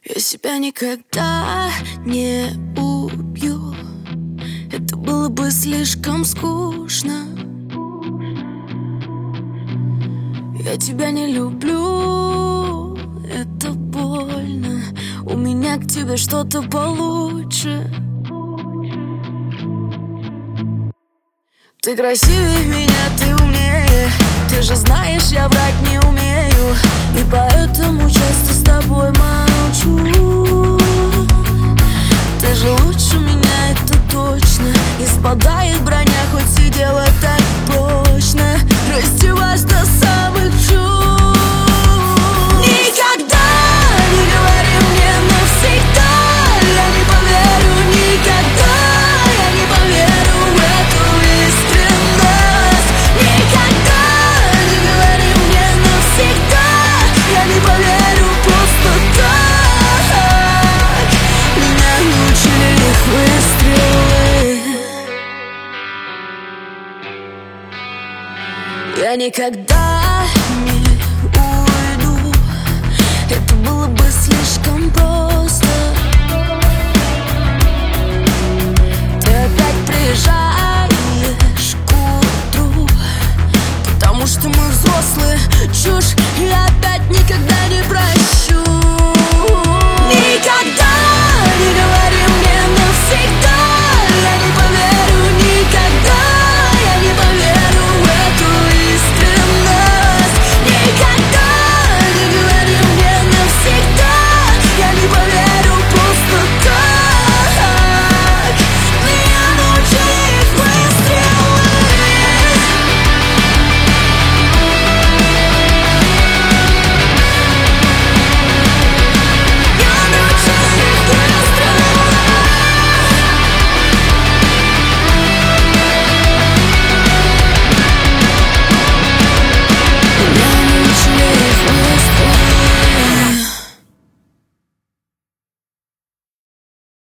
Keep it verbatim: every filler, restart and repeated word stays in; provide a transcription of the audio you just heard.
Я себя никогда не убью. Это было бы слишком скучно. Я тебя не люблю, это больно. У меня к тебе что-то получше. Ты красивее меня, ты умнее. Ты же знаешь, я врать не умею. И поэтому часто с тобой молчу. Ты же лучше меня, это точно. Не спадает броня, хоть сидела так прочно. Раздеваешь до самых чувств. Никогда не говори мне навсегда. Я не поверю никогда. Я не поверю в эту искренность. Никогда не говори мне навсегда. Я не поверю просто так. Меня научили их выстрелы. Я никогда